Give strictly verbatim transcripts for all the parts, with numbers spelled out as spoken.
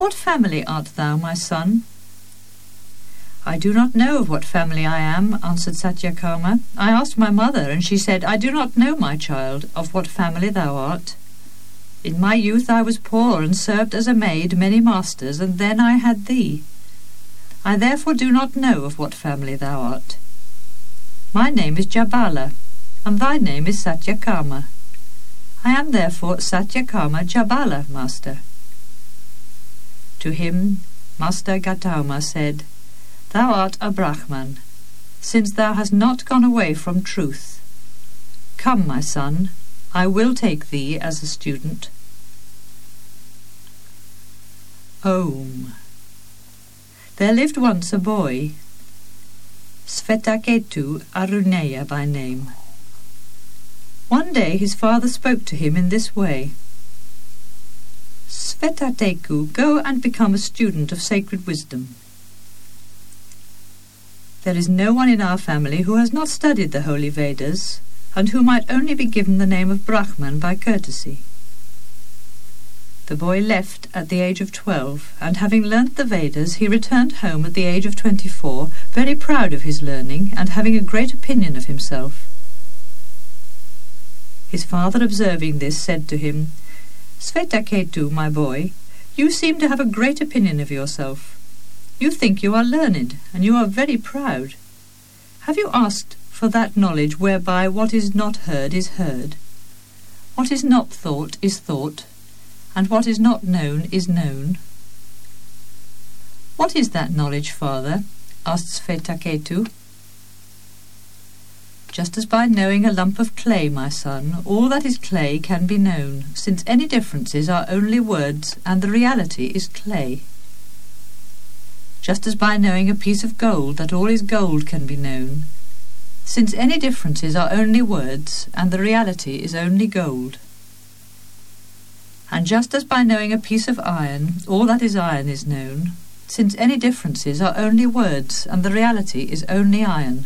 What family art thou, my son? I do not know of what family I am, answered Satyakama. I asked my mother, and she said, I do not know, my child, of what family thou art. In my youth I was poor, and served as a maid many masters, and then I had thee. I therefore do not know of what family thou art. My name is Jabala, and thy name is Satyakama. I am therefore Satyakama Jabala, master. To him Master Gautama said, Thou art a Brahman, since thou hast not gone away from truth. Come, my son, I will take thee as a student. Om. There lived once a boy, Svetaketu Aruneya by name. One day his father spoke to him in this way. Svetaketu, go and become a student of sacred wisdom. There is no one in our family who has not studied the holy Vedas, and who might only be given the name of Brahman by courtesy. The boy left at the age of twelve, and having learnt the Vedas, he returned home at the age of twenty-four, very proud of his learning, and having a great opinion of himself. His father, observing this, said to him, Svetaketu, my boy, you seem to have a great opinion of yourself. You think you are learned, and you are very proud. Have you asked for that knowledge whereby what is not heard is heard, what is not thought is thought, and what is not known is known? What is that knowledge, father? Asked Svetaketu. Just as by knowing a lump of clay, my son, all that is clay can be known, since any differences are only words, and the reality is clay. Just as by knowing a piece of gold that all is gold can be known, since any differences are only words, and the reality is only gold. And just as by knowing a piece of iron all that is iron is known, since any differences are only words, and the reality is only iron.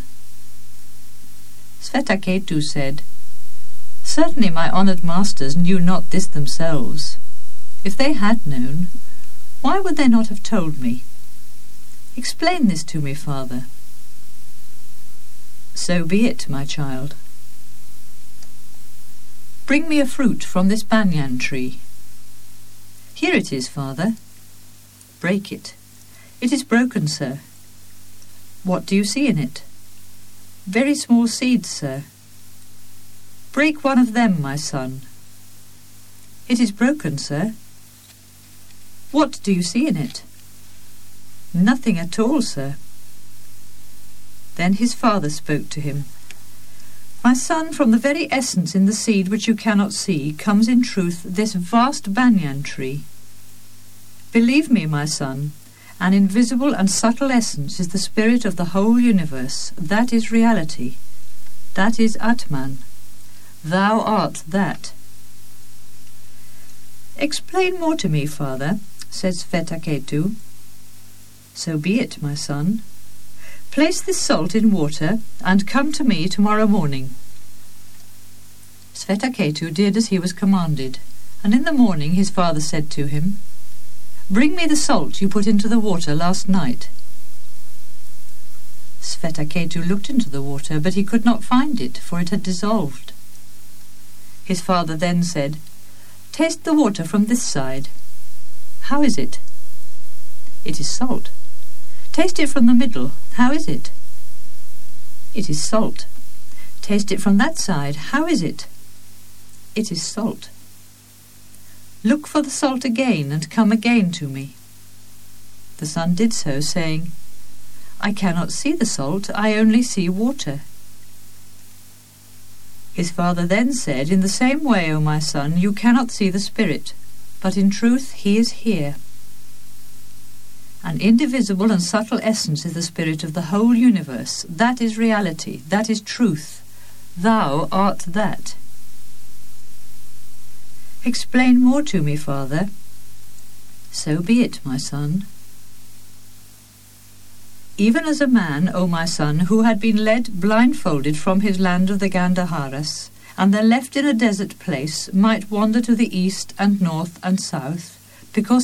Svetaketu said, Certainly my honoured masters knew not this themselves. If they had known, why would they not have told me? Explain this to me, father. So be it, my child. Bring me a fruit from this banyan tree. Here it is, father. Break it. It is broken, sir. What do you see in it? Very small seeds, sir. Break one of them, my son. It is broken, sir. What do you see in it? Nothing at all, sir. Then his father spoke to him. My son, from the very essence in the seed which you cannot see, comes in truth this vast banyan tree. Believe me, my son, an invisible and subtle essence is the spirit of the whole universe. That is reality. That is Atman. Thou art that. Explain more to me, father, says Svetaketu. So be it, my son. Place this salt in water, and come to me tomorrow morning. Svetaketu did as he was commanded, and in the morning his father said to him, Bring me the salt you put into the water last night. Svetaketu looked into the water, but he could not find it, for it had dissolved. His father then said, Taste the water from this side. How is it? It is salt. Taste it from the middle. How is it? It is salt. Taste it from that side. How is it? It is salt. Look for the salt again, and come again to me. The son did so, saying, I cannot see the salt, I only see water. His father then said, In the same way, O my son, you cannot see the spirit, but in truth he is here. An indivisible and subtle essence is the spirit of the whole universe. That is reality. That is truth. Thou art that. Explain more to me, father. So be it, my son. Even as a man, O my son, who had been led blindfolded from his land of the Gandharas, and then left in a desert place, might wander to the east and north and south, because